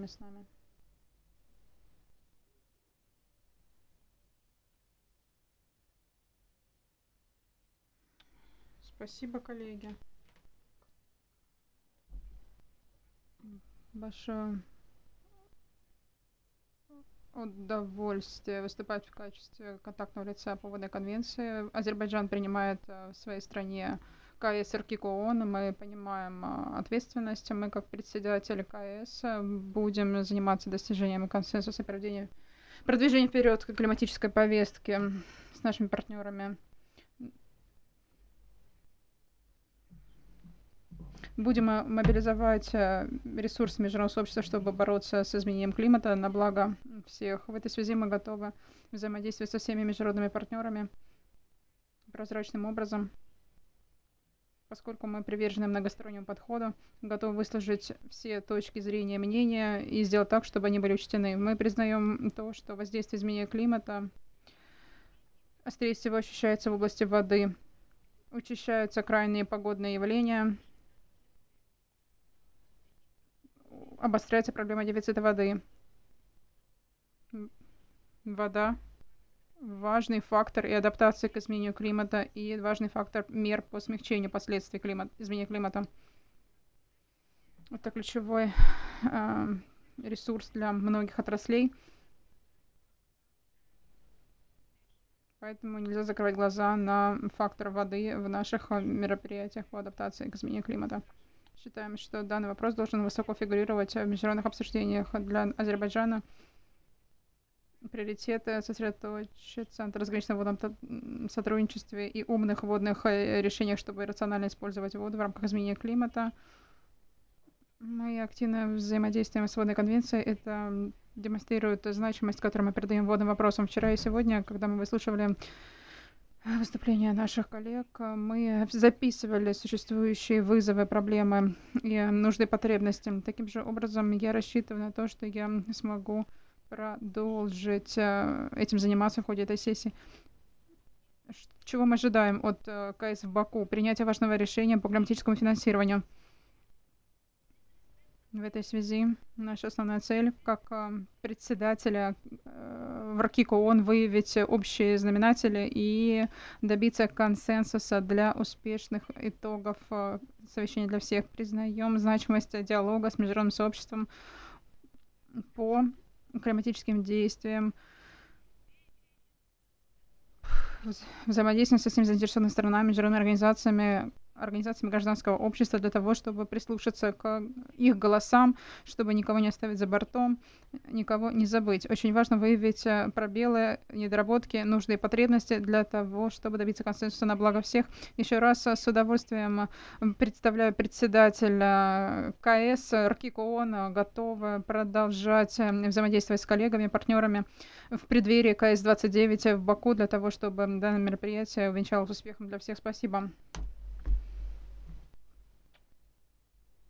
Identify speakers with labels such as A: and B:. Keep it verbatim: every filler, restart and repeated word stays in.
A: партнерами с нами. Спасибо, коллеги. Большое удовольствие выступать в качестве контактного лица по водной конвенции. Азербайджан принимает в своей стране КС РКИК ООН. Мы понимаем ответственность. Мы, как председатели КС, будем заниматься достижением консенсуса и проведением продвижения вперед климатической повестки с нашими партнерами. Будем мобилизовать ресурсы международного сообщества, чтобы бороться с изменением климата на благо всех. В этой связи мы готовы взаимодействовать со всеми международными партнерами прозрачным образом, поскольку мы привержены многостороннему подходу, готовы выслушать все точки зрения, мнения и сделать так, чтобы они были учтены. Мы признаем то, что воздействие изменения климата острее всего ощущается в области воды. Учащаются крайние погодные явления, обостряется проблема дефицита воды. Вода – важный фактор и адаптации к изменению климата, и важный фактор мер по смягчению последствий климат, изменения климата. Это ключевой э, ресурс для многих отраслей. Поэтому нельзя закрывать глаза на фактор воды в наших мероприятиях по адаптации к изменению климата. Считаем, что данный вопрос должен высоко фигурировать в международных обсуждениях. Для Азербайджана приоритеты сосредоточатся на трансграничном водном сотрудничестве и умных водных решениях, чтобы рационально использовать воду в рамках изменения климата. Мы активно взаимодействуем с водной конвенцией. Это демонстрирует значимость, которую мы придаем водным вопросам. Вчера и сегодня, когда мы выслушивали выступления наших коллег, мы записывали существующие вызовы, проблемы и нужды, потребности. Таким же образом, я рассчитываю на то, что я смогу продолжить этим заниматься в ходе этой сессии. Чего мы ожидаем от КС в Баку? Принятие важного решения по климатическому финансированию. В этой связи наша основная цель как председателя в РКИК ООН выявить общие знаменатели и добиться консенсуса для успешных итогов совещания для всех. Признаем значимость диалога с международным сообществом по климатическим действиям, взаимодействуем со всеми заинтересованными сторонами, международными организациями, организациями гражданского общества для того, чтобы прислушаться к их голосам, чтобы никого не оставить за бортом, никого не забыть. Очень важно выявить пробелы, недоработки, нужды и потребности для того, чтобы добиться консенсуса на благо всех. Еще раз с удовольствием представляю председателя КС РКИК ООН, готова продолжать взаимодействовать с коллегами, партнерами в преддверии КС двадцать девять в Баку для того, чтобы данное мероприятие увенчалось успехом для всех. Спасибо.